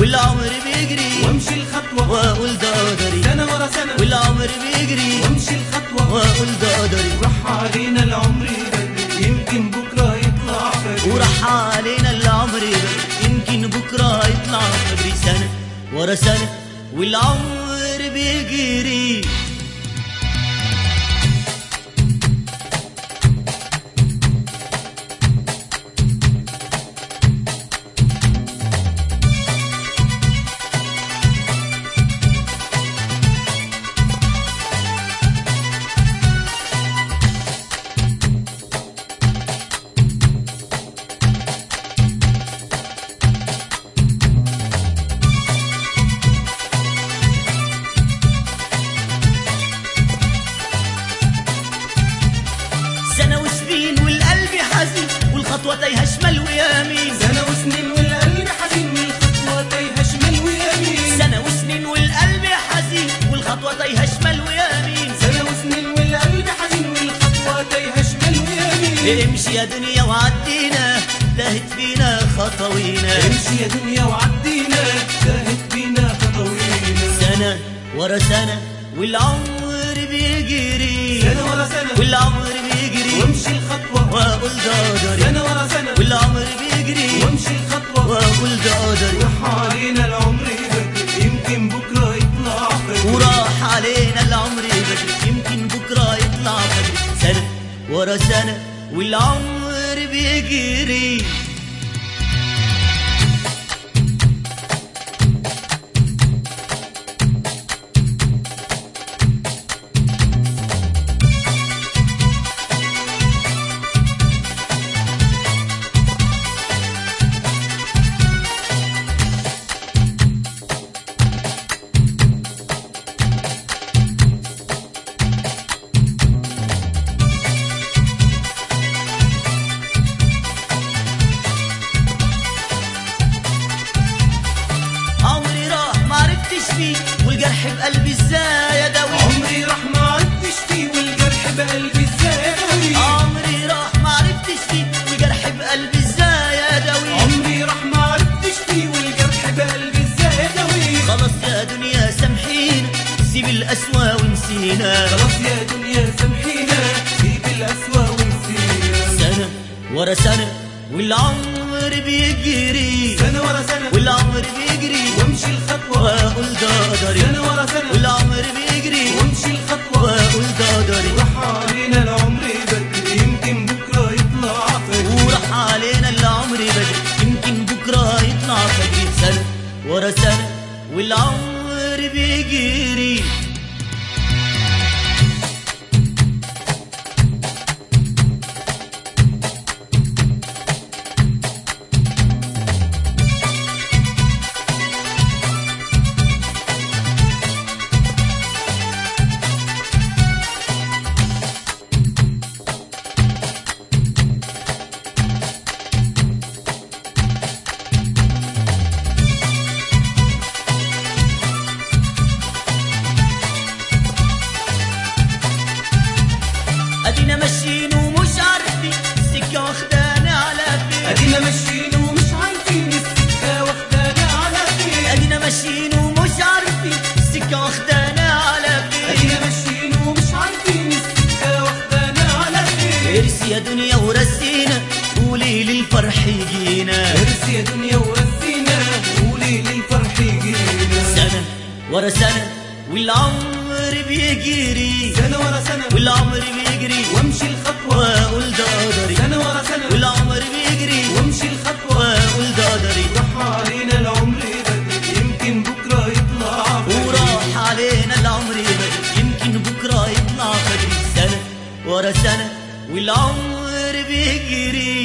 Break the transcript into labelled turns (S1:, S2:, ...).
S1: والعمر بيجري
S2: وامشي الخطوة
S1: واقول ده قدري،
S2: سنة ورا سنة
S1: والعمر بيجري
S2: وامشي الخطوة
S1: واقول ده قدري.
S2: راح علينا العمر بدري يمكن بكرة يطلع فجر،
S1: وراح علينا العمر بدري يمكن بكرة يطلع فجري. سنة ورا سنة والعمر بيجري. سنة وسنين والقلب حزين والخطوة تايهة شمال ويمين.
S2: سنة وسنين والقلب حزين والخطوة تايهة شمال ويمين.
S1: سنة وسنين والقلب حزين والخطوة تايهة شمال ويمين.
S2: سنة وسنين والقلب حزين والخطوة تايهة شمال ويمين.
S1: امشي يا دنيا وعدينا تاهت فينا خطوينا.
S2: امشي يا دنيا وعدينا تاهت بينا خطوينا.
S1: سنة ورا سنة والعمر بيجري.
S2: سنة ورا سنة
S1: والعمر بيجري
S2: وامشي الخطوة
S1: واقول ده قدري.
S2: سنة ورا سنة
S1: والعمر بيجري
S2: وامشي الخطوة
S1: واقول ده قدري.
S2: راح علينا العمر بدري يمكن بكرة يطلع فجر،
S1: وراح علينا العمر بدري يمكن بكرة يطلع فجر. سنة ورا سنة والعمر بيجري. عمري راح معرفتش فيه والجرح بقلبي ازاي اداوي.
S2: عمري راح ما عرفتش فيه والجرح بقلبي ازاي اداوي.
S1: عمري راح معرفتش فيه والجرح بقلبي ازاي اداوي.
S2: عمري راح ما عرفتش فيه والجرح بقلبي ازاي اداوي.
S1: خلاص يا دنيا سامحينا سيب القسوة ونسينا.
S2: خلاص يا دنيا سامحينا سيب القسوة ونسينا.
S1: سنة ورا سنة والعمر بيجري.
S2: سنة ورا سنة
S1: والعمر بيجري
S2: وامشي الخطوة
S1: واقول ده قدري.
S2: سنة ورا سنة
S1: والعمر بيجري
S2: وامشي الخطوة
S1: واقول ده قدري.
S2: راح علينا العمر بدري يمكن بكرة يطلع فجر،
S1: وراح علينا العمر بدري يمكن بكرة يطلع فجري. سنة ورا سنة والعمر بيجري. ادينا ماشيين ومش عارفين السكة واخدانا على فين.
S2: ادينا ماشيين ومش عارفين السكة واخدانا على فين.
S1: ادينا ماشيين ومش عارفين السكة واخدانا على فين.
S2: ادينا ماشيين ومش عارفين السكة واخدانا على فين.
S1: ارسي يا دنيا ورسينا قولي للفرح يجينا.
S2: ارسي يا دنيا ورسينا قولي للفرح يجينا.
S1: سنة ورا سنة والعمر بيجري.
S2: سنة ورا سنة
S1: والعمر بيجري
S2: وامشي الخطوة
S1: واقول ده قدري.
S2: سنة ورا سنة
S1: والعمر بيجري
S2: وامشي الخطوة
S1: واقول ده قدري.
S2: راح علينا العمر بدري يمكن بكرة يطلع فجر،
S1: وراح علينا العمر بدري يمكن بكرة يطلع فجري. سنة ورا سنة والعمر بيجري.